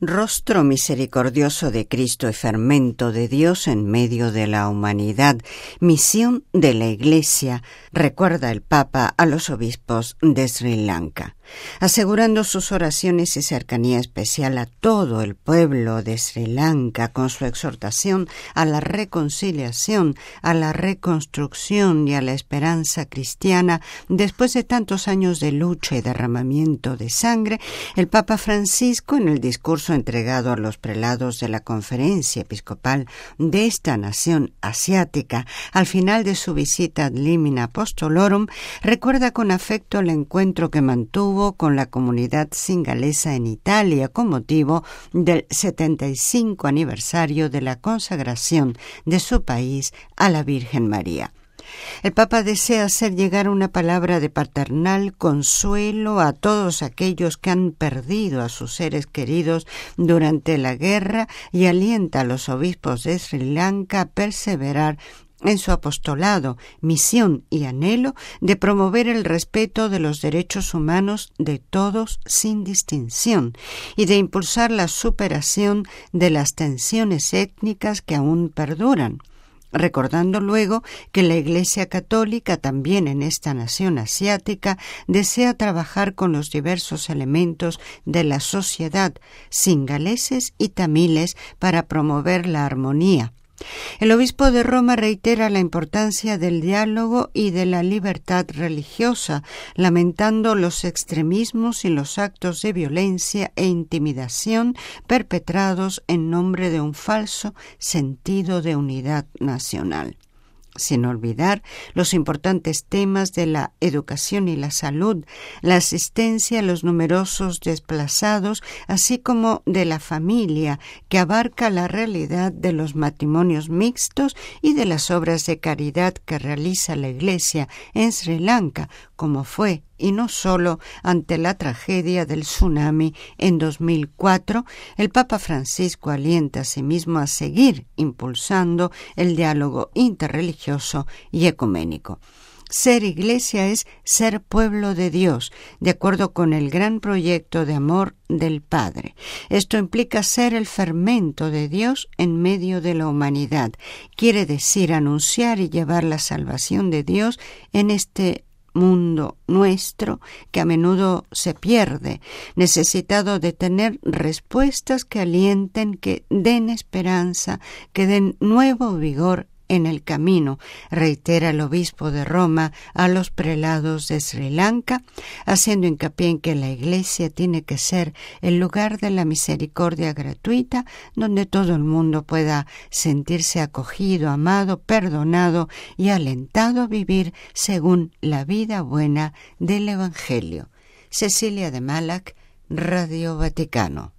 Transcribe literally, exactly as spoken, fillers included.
Rostro misericordioso de Cristo y fermento de Dios en medio de la humanidad, misión de la Iglesia, recuerda el Papa a los obispos de Sri Lanka, asegurando sus oraciones y cercanía especial a todo el pueblo de Sri Lanka con su exhortación a la reconciliación, a la reconstrucción y a la esperanza cristiana. Después de tantos años de lucha y derramamiento de sangre, el Papa Francisco, en el discurso entregado a los prelados de la Conferencia Episcopal de esta nación asiática, al final de su visita ad limina apostolorum, recuerda con afecto el encuentro que mantuvo con la comunidad singalesa en Italia con motivo del setenta y cinco aniversario de la consagración de su país a la Virgen María. El Papa desea hacer llegar una palabra de paternal consuelo a todos aquellos que han perdido a sus seres queridos durante la guerra y alienta a los obispos de Sri Lanka a perseverar en su apostolado, misión y anhelo de promover el respeto de los derechos humanos de todos sin distinción y de impulsar la superación de las tensiones étnicas que aún perduran, recordando luego que la Iglesia Católica también en esta nación asiática desea trabajar con los diversos elementos de la sociedad, singaleses y tamiles, para promover la armonía. El obispo de Roma reitera la importancia del diálogo y de la libertad religiosa, lamentando los extremismos y los actos de violencia e intimidación perpetrados en nombre de un falso sentido de unidad nacional. Sin olvidar los importantes temas de la educación y la salud, la asistencia a los numerosos desplazados, así como de la familia, que abarca la realidad de los matrimonios mixtos y de las obras de caridad que realiza la Iglesia en Sri Lanka, como fue y no solo ante la tragedia del tsunami en dos mil cuatro, el Papa Francisco alienta asimismo a seguir impulsando el diálogo interreligioso y ecuménico. Ser Iglesia es ser pueblo de Dios, de acuerdo con el gran proyecto de amor del Padre. Esto implica ser el fermento de Dios en medio de la humanidad. Quiere decir anunciar y llevar la salvación de Dios en este mundo nuestro que a menudo se pierde, necesitado de tener respuestas que alienten, que den esperanza, que den nuevo vigor en el camino, reitera el obispo de Roma a los prelados de Sri Lanka, haciendo hincapié en que la Iglesia tiene que ser el lugar de la misericordia gratuita, donde todo el mundo pueda sentirse acogido, amado, perdonado y alentado a vivir según la vida buena del Evangelio. Cecilia de Malac, Radio Vaticano.